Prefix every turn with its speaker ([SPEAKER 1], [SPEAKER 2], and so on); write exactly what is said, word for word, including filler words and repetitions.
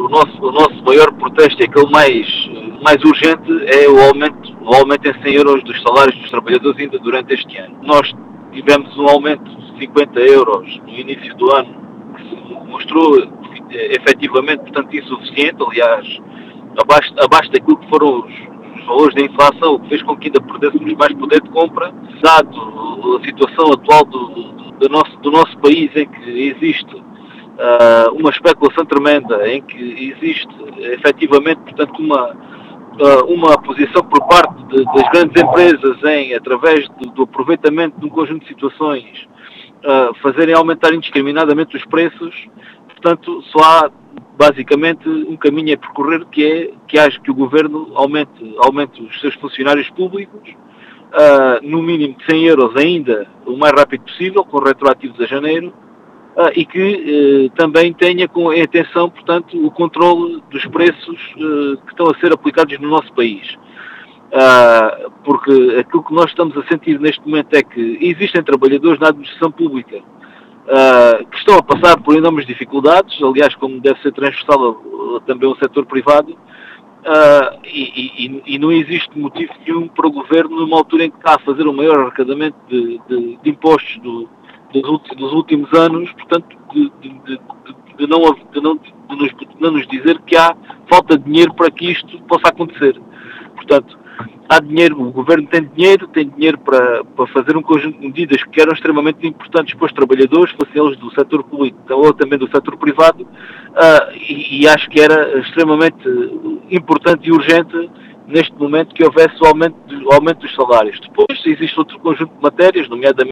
[SPEAKER 1] o nosso, o nosso maior protesto, é aquele mais, mais urgente, é o aumento, o aumento em cem euros dos salários dos trabalhadores ainda durante este ano. Nós tivemos um aumento de cinquenta euros no início do ano, que se mostrou efetivamente, portanto, insuficiente, aliás, abaixo, abaixo daquilo que foram os, os valores da inflação, o que fez com que ainda perdêssemos mais poder de compra, dado a situação atual do, do, do, nosso, do nosso país, em que existe uh, uma especulação tremenda, em que existe efetivamente, portanto, uma, uh, uma posição por parte de, das grandes empresas em, através do, do aproveitamento de um conjunto de situações, uh, fazerem aumentar indiscriminadamente os preços. Portanto, só há basicamente um caminho a percorrer, que é que, haja, que o Governo aumente, aumente os seus funcionários públicos, uh, no mínimo de cem euros ainda, o mais rápido possível, com retroativos a janeiro, uh, e que uh, também tenha com em atenção, portanto, o controle dos preços uh, que estão a ser aplicados no nosso país. Uh, porque aquilo que nós estamos a sentir neste momento é que existem trabalhadores na administração pública Uh, que estão a passar por enormes dificuldades, aliás, como deve ser transversal uh, também ao setor privado, uh, e, e, e não existe motivo nenhum para o Governo, numa altura em que está a fazer o maior arrecadamento de, de, de impostos do, dos, dos últimos anos, portanto, de, de, de, de, não, de, não, de, nos, de não nos dizer que há falta de dinheiro para que isto possa acontecer. Portanto, há dinheiro, o Governo tem dinheiro, tem dinheiro para, para fazer um conjunto de medidas que eram extremamente importantes para os trabalhadores, fossem eles do setor público ou também do setor privado, uh, e, e acho que era extremamente importante e urgente neste momento que houvesse o aumento, o aumento dos salários. Depois existe outro conjunto de matérias, nomeadamente